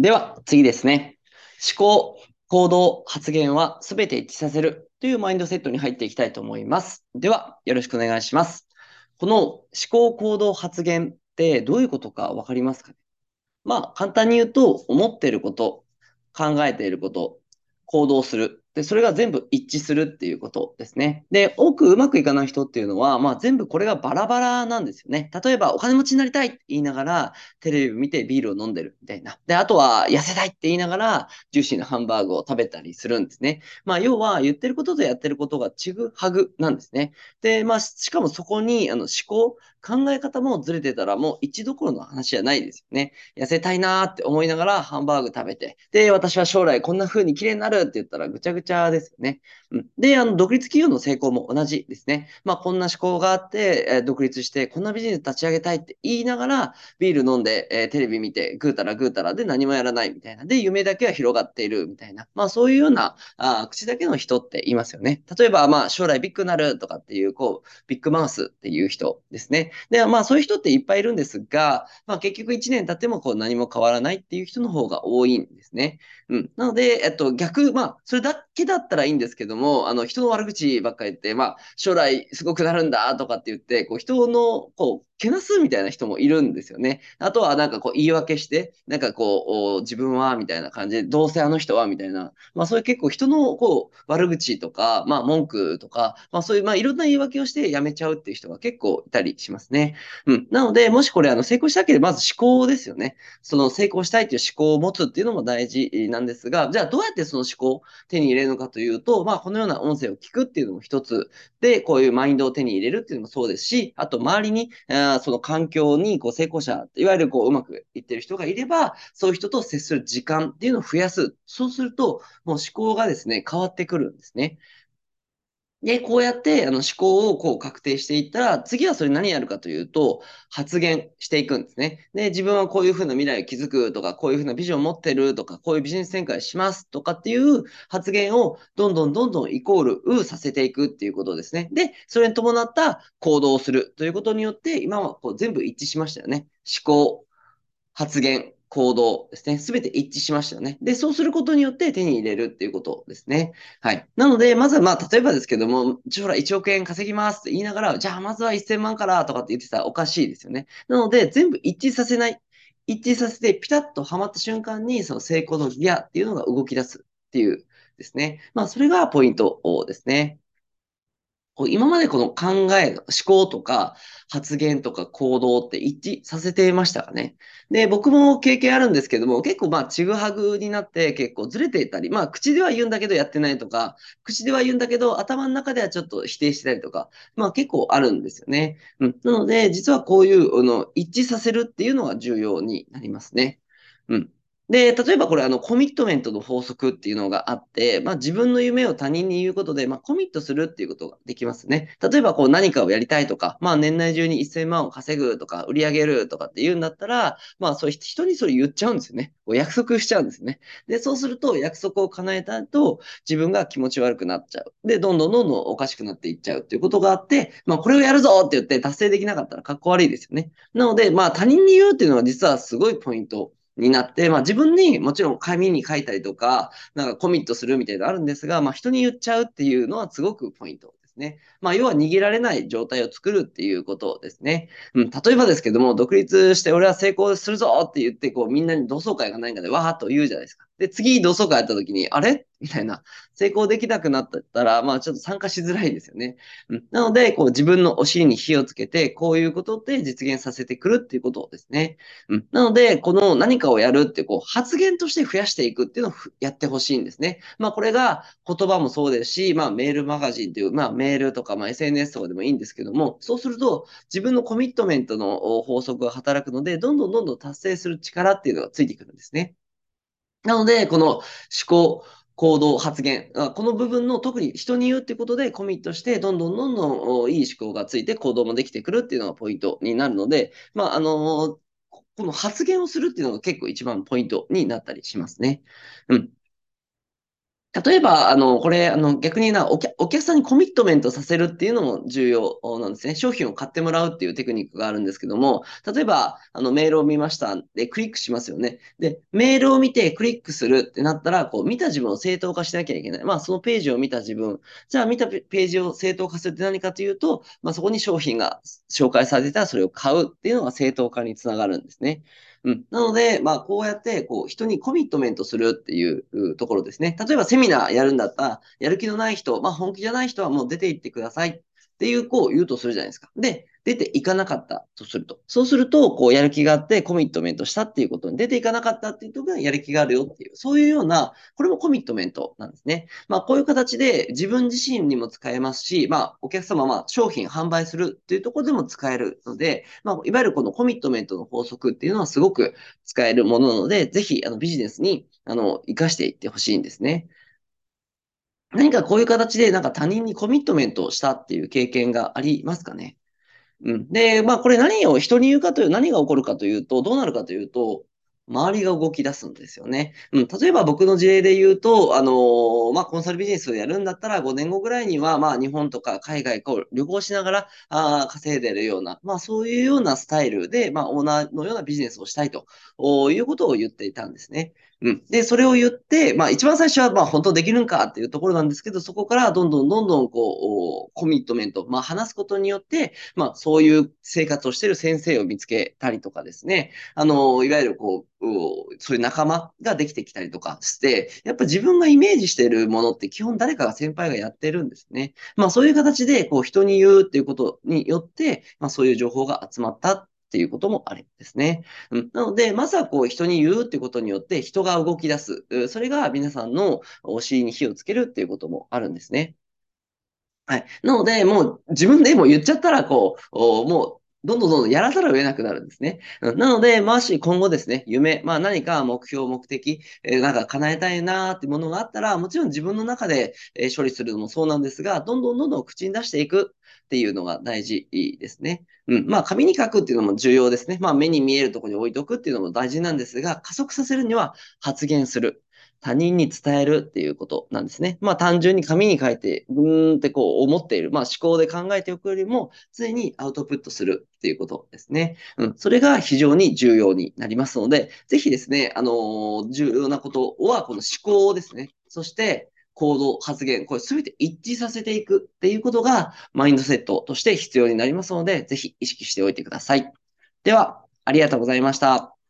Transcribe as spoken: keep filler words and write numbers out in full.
では、次ですね。思考、行動、発言はすべて一致させるというマインドセットに入っていきたいと思います。では、よろしくお願いします。この思考、行動、発言ってどういうことかわかりますかね？まあ、簡単に言うと、思っていること、考えていること、行動する。で、それが全部一致するっていうことですね。で、多くうまくいかない人っていうのは、まあ全部これがバラバラなんですよね。例えば、お金持ちになりたいって言いながら、テレビ見てビールを飲んでるみたいな。で、あとは、痩せたいって言いながら、ジューシーなハンバーグを食べたりするんですね。まあ、要は、言ってることとやってることがちぐはぐなんですね。で、まあ、しかもそこに、あの、思考、考え方もずれてたら、もう一どころの話じゃないですよね。痩せたいなーって思いながらハンバーグ食べて、で、私は将来こんな風に綺麗になるって言ったらぐちゃぐちゃですよね。うん、で、あの、独立企業の成功も同じですね。まあ、こんな思考があって、えー独立して、こんなビジネス立ち上げたいって言いながら、ビール飲んで、えーテレビ見て、ぐうたらぐうたらで何もやらないみたいな。で、夢だけは広がっているみたいな。まあ、そういうような、あー口だけの人っていますよね。例えば、まあ、将来ビッグになるとかっていう、こう、ビッグマウスっていう人ですね。で、まあ、そういう人っていっぱいいるんですが、まあ、結局いちねん経ってもこう何も変わらないっていう人の方が多いんですね。うん。なので、えっと、逆、まあ、それだけだったらいいんですけども、あの、人の悪口ばっかり言って、まあ、将来すごくなるんだとかって言って、こう、人の、こう、けなすみたいな人もいるんですよね。あとは、なんかこう、言い訳して、なんかこう、お自分は、みたいな感じで、どうせあの人は、みたいな、まあ、そういう結構人の、こう、悪口とか、まあ、文句とか、まあ、そういう、まあ、いろんな言い訳をして辞めちゃうっていう人が結構いたりしますね。うん。なので、もしこれ、あの、成功したければ、まず思考ですよね。その成功したいという思考を持つっていうのも大事なんですが、じゃあどうやってその思考を手に入れるのかというと、まあ、このような音声を聞くっていうのも一つで、こういうマインドを手に入れるっていうのもそうですし、あと周りに、あその環境にこう成功者、いわゆるこううまくいってる人がいれば、そういう人と接する時間っていうのを増やす。そうすると、もう思考がですね、変わってくるんですね。で、こうやって、あの、思考をこう確定していったら、次はそれ何やるかというと、発言していくんですね。で、自分はこういうふうな未来を築くとか、こういうふうなビジョンを持ってるとか、こういうビジネス展開しますとかっていう発言をどんどんどんどんイコールうさせていくっていうことですね。で、それに伴った行動をするということによって、今はこう全部一致しましたよね。思考、発言、行動ですね。すべて一致しましたよね。で、そうすることによって手に入れるっていうことですね。はい。なので、まずはまあ、例えばですけども、将来いちおく円稼ぎますって言いながら、じゃあまずはせんまんからとかって言ってたらおかしいですよね。なので、全部一致させない。一致させてピタッとはまった瞬間に、その成功のギアっていうのが動き出すっていうですね。まあ、それがポイントですね。こう今までこの考え、思考とか発言とか行動って一致させていましたかね。で、僕も経験あるんですけども、結構まあ、ちぐはぐになって結構ずれていたり、まあ、口では言うんだけどやってないとか、口では言うんだけど頭の中ではちょっと否定してたりとか、まあ結構あるんですよね。うん。なので、実はこういう、あの、一致させるっていうのが重要になりますね。うん。で、例えばこれ、あの、コミットメントの法則っていうのがあって、まあ自分の夢を他人に言うことで、まあコミットするっていうことができますね。例えばこう何かをやりたいとか、まあ年内中にせんまんを稼ぐとか、売り上げるとかって言うんだったら、まあそういう人にそれ言っちゃうんですよね。こう約束しちゃうんですね。で、そうすると約束を叶えた後、自分が気持ち悪くなっちゃう。で、どんどんどんどんおかしくなっていっちゃうっていうことがあって、まあこれをやるぞって言って達成できなかったらかっこ悪いですよね。なので、まあ他人に言うっていうのは実はすごいポイントになって、まあ自分にもちろん紙に書いたりとか、なんかコミットするみたいなのあるんですが、まあ人に言っちゃうっていうのはすごくポイントですね。まあ要は逃げられない状態を作るっていうことですね。うん、例えばですけども、独立して俺は成功するぞって言って、こうみんなに同窓会がないかでわーっと言うじゃないですか。で、次同窓会やった時に、あれみたいな、成功できなくなったら、まあちょっと参加しづらいですよね。うん、なので、こう自分のお尻に火をつけて、こういうことで実現させてくるっていうことですね。うん。なので、この何かをやるって、こう、発言として増やしていくっていうのをふやってほしいんですね。まあ、これが言葉もそうですし、まあ、メールマガジンという、まあ、メールとか、まあ、エスエヌエス とかでもいいんですけども、そうすると、自分のコミットメントのお法則が働くので、どんどんどんどん達成する力っていうのがついてくるんですね。なので、この思考、行動、発言、あこの部分の特に人に言うってことでコミットして、どんどんどんどんおいい思考がついて行動もできてくるっていうのがポイントになるので、まあ、あのここの発言をするっていうのが結構一番ポイントになったりしますね。うん。 例えば、あの、これ、あの、逆にな、お客、お客さんにコミットメントさせるっていうのも重要なんですね。商品を買ってもらうっていうテクニックがあるんですけども、例えば、あの、メールを見ました。で、クリックしますよね。で、メールを見てクリックするってなったら、こう、見た自分を正当化しなきゃいけない。まあ、そのページを見た自分。じゃあ、見たページを正当化するって何かというと、まあ、そこに商品が紹介されてたら、それを買うっていうのが正当化につながるんですね。うん。なので、まあ、こうやって、こう、人にコミットメントするっていううところですね。例えば、セミナーやるんだったら、やる気のない人、まあ、本気じゃない人はもう出て行ってくださいっていう、こう、言うとするじゃないですか。で、出ていかなかったとすると。そうすると、こう、やる気があってコミットメントしたっていうことに、出ていかなかったっていうところがやる気があるよっていう、そういうような、これもコミットメントなんですね。まあ、こういう形で自分自身にも使えますし、まあ、お客様、まあ、商品販売するっていうところでも使えるので、まあ、いわゆるこのコミットメントの法則っていうのはすごく使えるものなので、ぜひ、あの、ビジネスに、あの、活かしていってほしいんですね。何かこういう形で、なんか他人にコミットメントをしたっていう経験がありますかね。うん。で、まあ、これ何を人に言うかという、何が起こるかというと、どうなるかというと、周りが動き出すんですよね。うん。例えば僕の事例で言うと、あのーまあ、コンサルビジネスをやるんだったら、ごねんごぐらいには、まあ、日本とか海外こう旅行しながら、あー稼いでるような、まあ、そういうようなスタイルで、まあ、オーナーのようなビジネスをしたいとおいうことを言っていたんですね。うん。で、それを言って、まあ一番最初は、まあ本当できるんかっていうところなんですけど、そこからどんどんどんどんこう、コミットメント、まあ話すことによって、まあそういう生活をしている先生を見つけたりとかですね、あの、いわゆるこう、そういう仲間ができてきたりとかして、やっぱ自分がイメージしているものって基本誰かが先輩がやってるんですね。まあそういう形でこう人に言うっていうことによって、まあそういう情報が集まったっていうこともあるんですね。うん、なので、まずはこう人に言うってことによって人が動き出す。うそれが皆さんのお尻に火をつけるっていうこともあるんですね。はい。なので、もう自分でもう言っちゃったら、こう、おもう、どんどんどんどんやらざるを得なくなるんですね。うんなので、まあし今後ですね、夢、まあ何か目標、目的、えーなんか叶えたいなーってものがあったら、もちろん自分の中で、えー処理するのもそうなんですが、どんどんどんどん口に出していくっていうのが大事ですね。うん。まあ紙に書くっていうのも重要ですね。まあ目に見えるところに置いとくっていうのも大事なんですが、加速させるには発言する。他人に伝えるっていうことなんですね。まあ単純に紙に書いて、うーんってこう思っている。まあ思考で考えておくよりも、常にアウトプットするっていうことですね。うん。それが非常に重要になりますので、ぜひですね、あのー重要なことは、この思考ですね。そして、行動、発言、これすべて一致させていくっていうことが、マインドセットとして必要になりますので、ぜひ意識しておいてください。では、ありがとうございました。